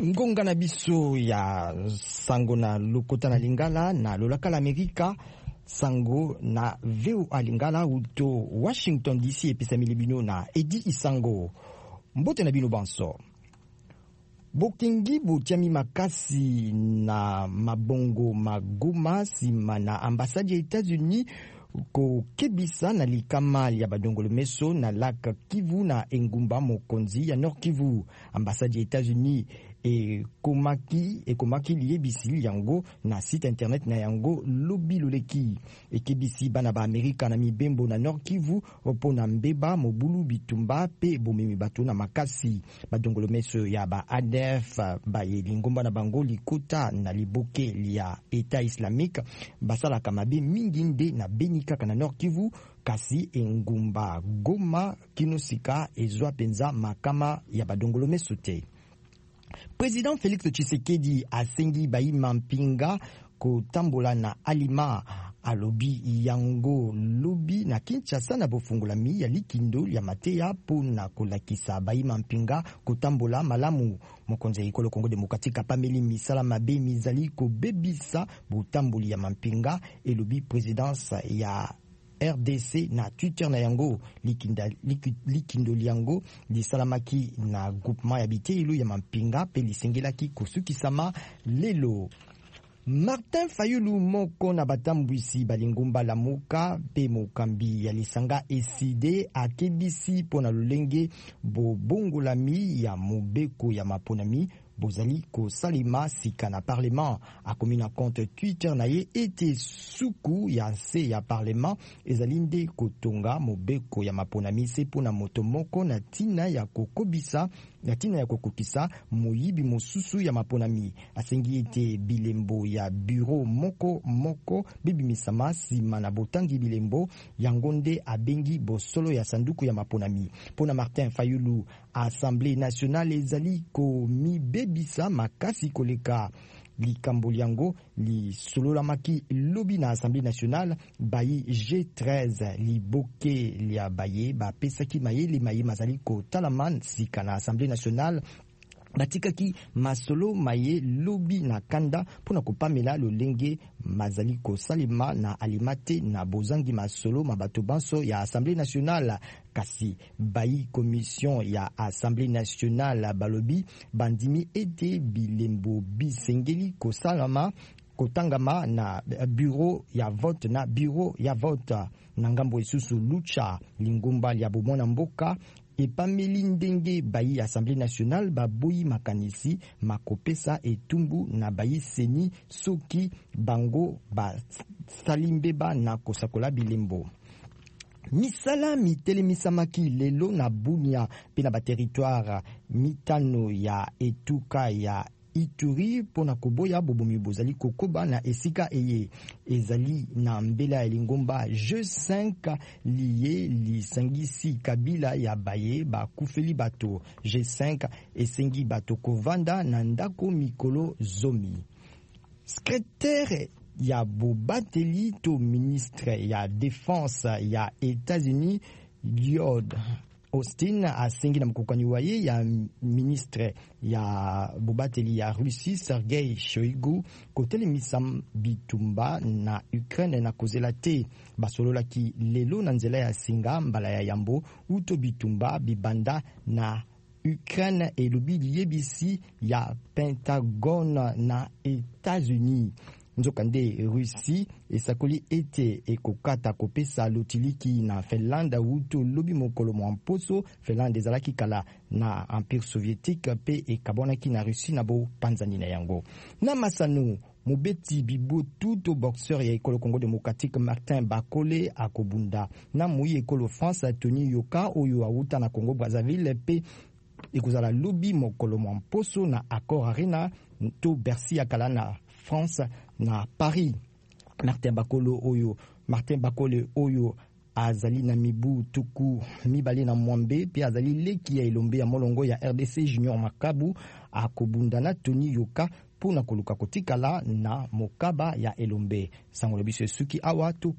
ngonga na biso ya sango na lokota na lingala na lolaka la Amerika sango na VOA lingala uto Washington DC episamili bino na Edi Isango mbote na bino banso bokengi botiami makasi na mabongo magoma sima na ambasade ya États-Unis ko kebisa na likama ya badongolo meso na laka Kivu na engumba mokonzi ya Nord Kivu. Ambassade ya États-Unis ekomaki liyebisi yango na site internet na yango lobi loleki ekebisi bana ba Amerika na mibembo na Nord Kivu opo na mbeba mobulu bitumba pe bomemi bato na makasi badongolo meso ya ba ADF ba lingomba na bango likota na liboke lia État islamique basalaka mabe mingi nde na beni kaka na Nord Kivu kasi engumba Goma kinosika ezwa penza makama ya badongolo meso te. Président Félix Tshisekedi asengi Bahima Mpinga kotambola na alima alobi yango lobi na Kinshasa na bofungolami ya likindo ya mateya pona kolakisa Bahima Mpinga kotambola malamu. Mokonzi ekolo Kongo Demokratika pameli misala mabe mizali kobebisa botamboli ya Mpinga elobi présidence ya RDC na Twitter na yango likindo liango lisalamaki na groupement ya bitelo ya Mpinga pe lisengelaki kosukisama lelo. Martin Fayulu moko na batambwisi balingumba la muka pe mokambi ya lisanga eside akebisi pona lolenge bobongolami ya mobeko ya maponami bozali ko salima sika na parlement akomi na compte Twitter na ye ete suku ya se ya parlement ezali nde kotonga mobeko ya maponami se pona moto moko na tina ya kokobisa na tina ya kokokisa moyibi mosusu ya maponami asengi ete bilembo ya bureau moko bibimisama sima na botangi bilembo yango nde abengi bosolo ya sanduku ya maponami. Pona Martin Fayulu Assemblée nationale ezali komibebisa makasi koleka likambo yango li sololamaki lobi na Assemblée nationale bayi G13 liboke lia baye bapesaki mayele maye mazali kotalaman sika na Assemblée nationale batikaki masolo maye lobi na kanda pona kopamela lolenge mazali kosalema na alimate na bozangi masolo mabato banso ya Assemblée nationale kasi bayi commission ya Assemblée nationale balobi bandimi ete bilembo bisengeli kosalama kotangama na bureau ya vote na ngambo esusu lucha lingumba ya bomona mboka epameli ndenge bayi Assemblée nationale baboyi makanisi makopesa etumbu na bayi seni soki bango basalimbeba na kosakola bilembo. Misala mitelemisamaki lelo na Bunia pe na baterritoire mitano ya etuka ya Ituri pona koboya bobomi bozali kokoba na esika eye ezali na mbela ya lingomba G5 liye lisangisi kabila ya baye bakufeli bato G5 esengi bato kovanda na ndako mikolo zomi. Secrétaire ya bobateli to ministre ya défense ya États-Unis Lloyd Austin asengi na mkokani waye ya ministre ya bobateli ya Russie Sergei Shoigu kotelemisa bitumba na Ukraine na kozela te basololaki lelo na nzela ya singa mbala ya yambo uto bitumba bibanda na Ukraine elobi liyebisi ya Pentagone na États-Unis. Nzokande Russie esakoli ete ekokata kopesa lotiliki na Finlande uto lobi mokolo mwamposo Finlande ezalaki kala na Empire soviétique pe ekabonaki na Russie na bo panzani na yango. Na masanu mobeti bibotu to boxeur ya ekolo Congo Démocratique Martin Bakole akobunda na muyi ekolo France Tony Yoka oyo awuta na Congo Brazzaville pe ekozala lobi mokolo mwamposo na Accor Arena to Bercy akala na France na Paris. Martin Bakole oyo azali na mibu tuku mibale na mwambe pe azali leki ya elombe ya molongo ya RDC Junior Makabu akobunda na Tony Yoka pona koluka kotikala na mokaba ya elombe. Sango biso suki awa to